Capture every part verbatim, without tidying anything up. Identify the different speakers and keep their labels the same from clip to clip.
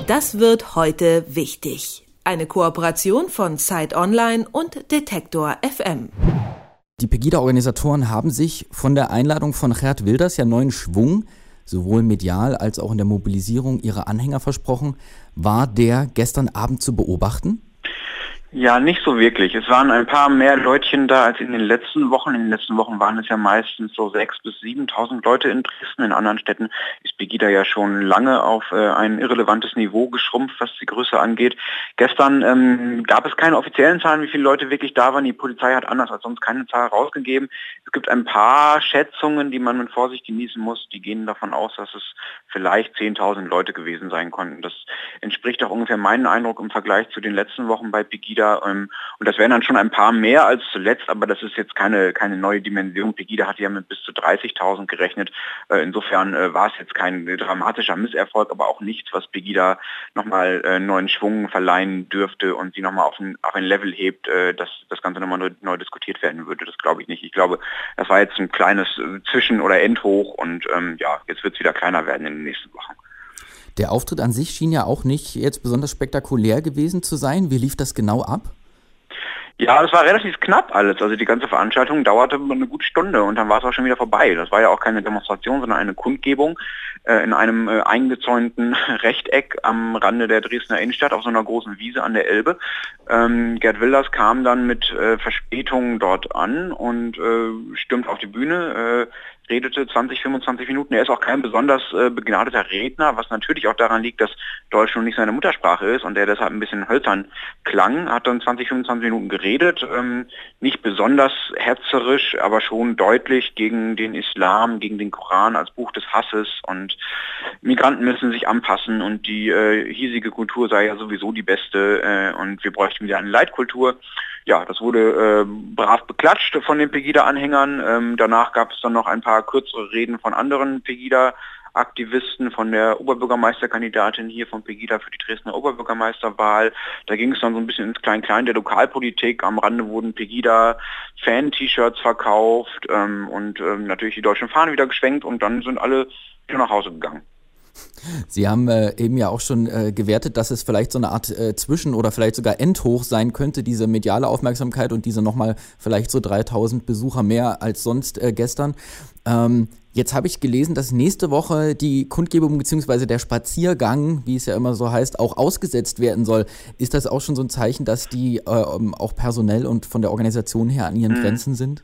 Speaker 1: Das wird heute wichtig. Eine Kooperation von Zeit Online und Detektor F M.
Speaker 2: Die Pegida-Organisatoren haben sich von der Einladung von Geert Wilders ja neuen Schwung, sowohl medial als auch in der Mobilisierung ihrer Anhänger versprochen. War der gestern Abend zu beobachten?
Speaker 3: Ja, nicht so wirklich. Es waren ein paar mehr Leutchen da als in den letzten Wochen. In den letzten Wochen waren es ja meistens so sechstausend bis siebentausend Leute in Dresden. In anderen Städten ist Pegida ja schon lange auf äh, ein irrelevantes Niveau geschrumpft, was die Größe angeht. Gestern ähm, gab es keine offiziellen Zahlen, wie viele Leute wirklich da waren. Die Polizei hat anders als sonst keine Zahl rausgegeben. Es gibt ein paar Schätzungen, die man mit Vorsicht genießen muss. Die gehen davon aus, dass es vielleicht zehntausend Leute gewesen sein konnten. Das entspricht auch ungefähr meinem Eindruck im Vergleich zu den letzten Wochen bei Pegida. Und das wären dann schon ein paar mehr als zuletzt, aber das ist jetzt keine, keine neue Dimension. Pegida hatte ja mit bis zu dreißigtausend gerechnet. Insofern war es jetzt kein dramatischer Misserfolg, aber auch nichts, was Pegida nochmal neuen Schwung verleihen dürfte und sie nochmal auf ein, auf ein Level hebt, dass das Ganze nochmal neu, neu diskutiert werden würde. Das glaube ich nicht. Ich glaube, das war jetzt ein kleines Zwischen- oder Endhoch und ähm, ja, jetzt wird es wieder kleiner werden in den nächsten Wochen.
Speaker 2: Der Auftritt an sich schien ja auch nicht jetzt besonders spektakulär gewesen zu sein. Wie lief das genau ab?
Speaker 3: Ja, das war relativ knapp alles. Also die ganze Veranstaltung dauerte eine gute Stunde und dann war es auch schon wieder vorbei. Das war ja auch keine Demonstration, sondern eine Kundgebung äh, in einem äh, eingezäunten Rechteck am Rande der Dresdner Innenstadt auf so einer großen Wiese an der Elbe. Ähm, Geert Wilders kam dann mit äh, Verspätung dort an und äh, stürmt auf die Bühne, äh, redete zwanzig, fünfundzwanzig Minuten. Er ist auch kein besonders äh, begnadeter Redner, was natürlich auch daran liegt, dass Deutsch nun nicht seine Muttersprache ist und der deshalb ein bisschen hölzern klang. Hat dann zwanzig, fünfundzwanzig Minuten geredet, ähm, nicht besonders hetzerisch, aber schon deutlich gegen den Islam, gegen den Koran als Buch des Hasses und Migranten müssen sich anpassen und die äh, hiesige Kultur sei ja sowieso die beste äh, und wir bräuchten wieder eine Leitkultur. Ja, das wurde äh, brav beklatscht von den Pegida-Anhängern. Ähm, danach gab es dann noch ein paar kürzere Reden von anderen Pegida-Aktivisten, von der Oberbürgermeisterkandidatin hier von Pegida für die Dresdner Oberbürgermeisterwahl. Da ging es dann so ein bisschen ins Klein-Klein der Lokalpolitik. Am Rande wurden Pegida-Fan-T-Shirts verkauft ähm, und ähm, natürlich die deutschen Fahnen wieder geschwenkt und dann sind alle wieder nach Hause gegangen.
Speaker 2: Sie haben äh, eben ja auch schon äh, gewertet, dass es vielleicht so eine Art äh, Zwischen- oder vielleicht sogar Endhoch sein könnte, diese mediale Aufmerksamkeit und diese nochmal vielleicht so dreitausend Besucher mehr als sonst äh, gestern. Ähm, jetzt habe ich gelesen, dass nächste Woche die Kundgebung bzw. der Spaziergang, wie es ja immer so heißt, auch ausgesetzt werden soll. Ist das auch schon so ein Zeichen, dass die äh, auch personell und von der Organisation her an ihren mhm. Grenzen sind?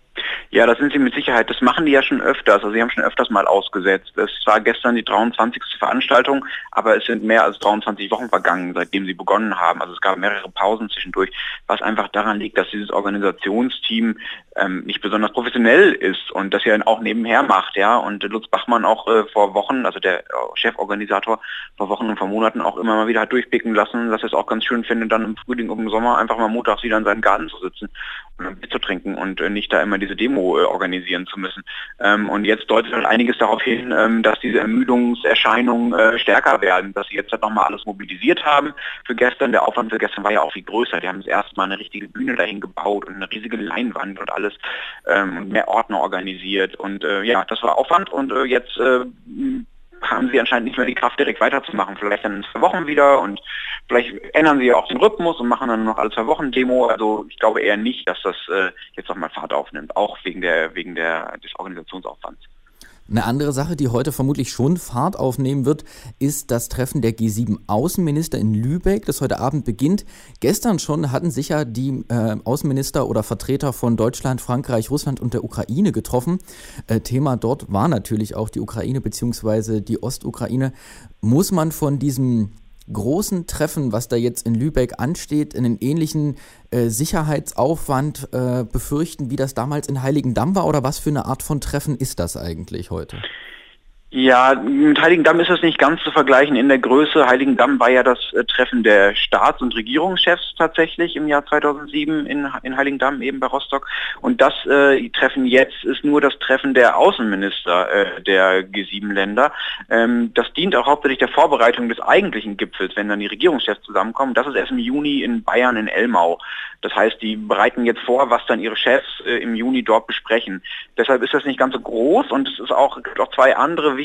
Speaker 3: Ja, das sind sie mit Sicherheit. Das machen die ja schon öfters. Also sie haben schon öfters mal ausgesetzt. Es war gestern die dreiundzwanzigste Veranstaltung, aber es sind mehr als dreiundzwanzig Wochen vergangen, seitdem sie begonnen haben. Also es gab mehrere Pausen zwischendurch, was einfach daran liegt, dass dieses Organisationsteam ähm, nicht besonders professionell ist und das ja auch nebenher macht. Ja. Und Lutz Bachmann auch äh, vor Wochen, also der Cheforganisator, vor Wochen und vor Monaten auch immer mal wieder hat durchblicken lassen, dass er es auch ganz schön findet, dann im Frühling und im Sommer einfach mal montags wieder in seinem Garten zu sitzen und ein Bier zu trinken und äh, nicht da immer diese Demo organisieren zu müssen. Ähm, und jetzt deutet halt einiges darauf hin, ähm, dass diese Ermüdungserscheinungen äh, stärker werden, dass sie jetzt halt nochmal alles mobilisiert haben für gestern. Der Aufwand für gestern war ja auch viel größer. Die haben das erste Mal eine richtige Bühne dahin gebaut und eine riesige Leinwand und alles ähm, und mehr Ordner organisiert. Und äh, ja, das war Aufwand und äh, jetzt äh, haben sie anscheinend nicht mehr die Kraft, direkt weiterzumachen. Vielleicht dann in zwei Wochen wieder und vielleicht ändern sie ja auch den Rhythmus und machen dann noch alle zwei Wochen Demo. Also ich glaube eher nicht, dass das äh, jetzt nochmal Fahrt aufnimmt, auch wegen der wegen der des Organisationsaufwands.
Speaker 2: Eine andere Sache, die heute vermutlich schon Fahrt aufnehmen wird, ist das Treffen der G sieben Außenminister in Lübeck, das heute Abend beginnt. Gestern schon hatten sich ja die äh, Außenminister oder Vertreter von Deutschland, Frankreich, Russland und der Ukraine getroffen. Äh, Thema dort war natürlich auch die Ukraine bzw. die Ostukraine. Muss man von diesem großen Treffen, was da jetzt in Lübeck ansteht, einen ähnlichen äh, Sicherheitsaufwand äh, befürchten, wie das damals in Heiligendamm war? Oder was für eine Art von Treffen ist das eigentlich heute?
Speaker 3: Ja, mit Heiligendamm ist es nicht ganz zu vergleichen in der Größe. Heiligendamm war ja das äh, Treffen der Staats- und Regierungschefs tatsächlich im Jahr zweitausendsieben in, in Heiligendamm, eben bei Rostock. Und das äh, Treffen jetzt ist nur das Treffen der Außenminister äh, der G sieben Länder. Ähm, das dient auch hauptsächlich der Vorbereitung des eigentlichen Gipfels, wenn dann die Regierungschefs zusammenkommen. Das ist erst im Juni in Bayern in Elmau. Das heißt, die bereiten jetzt vor, was dann ihre Chefs äh, im Juni dort besprechen. Deshalb ist das nicht ganz so groß und es ist auch, es gibt auch zwei andere wichtige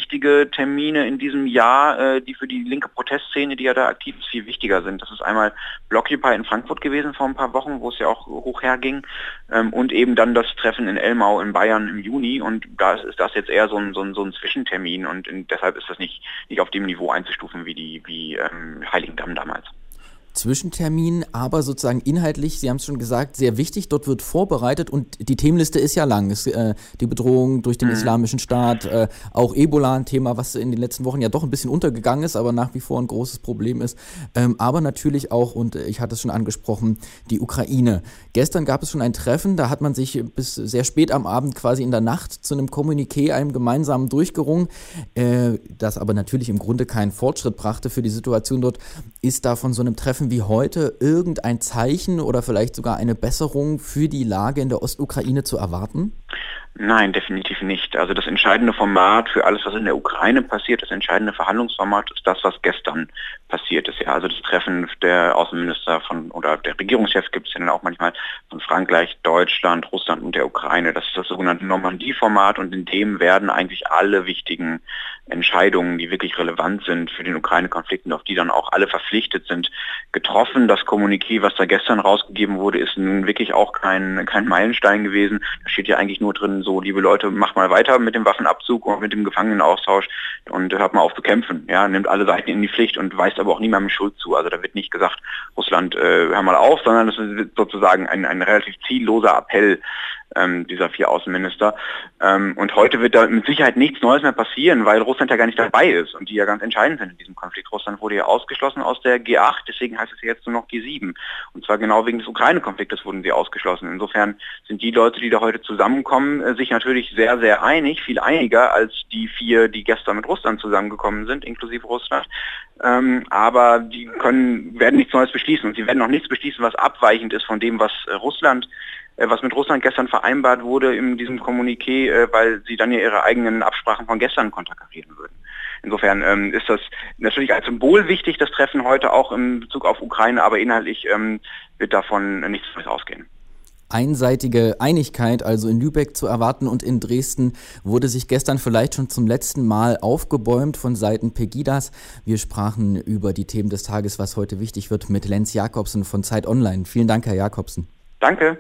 Speaker 3: wichtige Termine in diesem Jahr, äh, die für die linke Protestszene, die ja da aktiv ist, viel wichtiger sind. Das ist einmal Blockupy in Frankfurt gewesen vor ein paar Wochen, wo es ja auch hoch herging, ähm, und eben dann das Treffen in Elmau in Bayern im Juni, und da ist, ist das jetzt eher so ein, so ein, so ein Zwischentermin, und in, deshalb ist das nicht, nicht auf dem Niveau einzustufen wie die wie ähm, Heiligendamm damals.
Speaker 2: Zwischentermin, aber sozusagen inhaltlich, Sie haben es schon gesagt, sehr wichtig. Dort wird vorbereitet und die Themenliste ist ja lang. Es, äh, die Bedrohung durch den mhm. Islamischen Staat, äh, auch Ebola, ein Thema, was in den letzten Wochen ja doch ein bisschen untergegangen ist, aber nach wie vor ein großes Problem ist. Ähm, aber natürlich auch, und ich hatte es schon angesprochen, die Ukraine. Gestern gab es schon ein Treffen, da hat man sich bis sehr spät am Abend, quasi in der Nacht, zu einem Kommuniqué, einem gemeinsamen durchgerungen, äh, das aber natürlich im Grunde keinen Fortschritt brachte für die Situation dort. Ist da von so einem Treffen wie heute irgendein Zeichen oder vielleicht sogar eine Besserung für die Lage in der Ostukraine zu erwarten?
Speaker 3: Nein, definitiv nicht. Also das entscheidende Format für alles, was in der Ukraine passiert, das entscheidende Verhandlungsformat ist das, was gestern passiert ist. Ja, also das Treffen der Außenminister von, oder der Regierungschefs gibt es ja dann auch manchmal, von Frankreich, Deutschland, Russland und der Ukraine. Das ist das sogenannte Normandie-Format, und in dem werden eigentlich alle wichtigen Entscheidungen, die wirklich relevant sind für den Ukraine-Konflikt und auf die dann auch alle verpflichtet sind, getroffen. Das Kommuniqué, was da gestern rausgegeben wurde, ist nun wirklich auch kein, kein Meilenstein gewesen. Da steht ja eigentlich nur drin, so, liebe Leute, macht mal weiter mit dem Waffenabzug und mit dem Gefangenenaustausch und hört mal auf zu kämpfen. Ja, nimmt alle Seiten in die Pflicht und weist aber auch niemandem Schuld zu. Also da wird nicht gesagt, Russland, äh, hör mal auf, sondern es wird sozusagen ein, ein relativ zielloser Appell ähm, dieser vier Außenminister. Ähm, und heute wird da mit Sicherheit nichts Neues mehr passieren, weil Russland ja gar nicht dabei ist und die ja ganz entscheidend sind in diesem Konflikt. Russland wurde ja ausgeschlossen aus der G acht, deswegen heißt es jetzt nur noch G sieben. Und zwar genau wegen des Ukraine-Konfliktes wurden sie ausgeschlossen. Insofern sind die Leute, die da heute zusammenkommen, äh, sich natürlich sehr, sehr einig, viel einiger als die vier, die gestern mit Russland zusammengekommen sind, inklusive Russland. Ähm, aber die können, werden nichts Neues beschließen, und sie werden auch nichts beschließen, was abweichend ist von dem, was äh, Russland was mit Russland gestern vereinbart wurde in diesem Kommuniqué, äh, weil sie dann ja ihre eigenen Absprachen von gestern konterkarieren würden. Insofern ähm, ist das natürlich als Symbol wichtig, das Treffen heute auch in Bezug auf Ukraine, aber inhaltlich ähm, wird davon nichts mehr ausgehen.
Speaker 2: Einseitige Einigkeit also in Lübeck zu erwarten, und in Dresden wurde sich gestern vielleicht schon zum letzten Mal aufgebäumt von Seiten Pegidas. Wir sprachen über die Themen des Tages, was heute wichtig wird, mit Lenz Jakobsen von Zeit Online. Vielen Dank, Herr Jakobsen.
Speaker 3: Danke.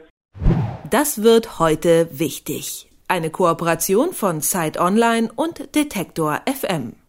Speaker 1: Das wird heute wichtig. Eine Kooperation von Zeit Online und Detektor F M.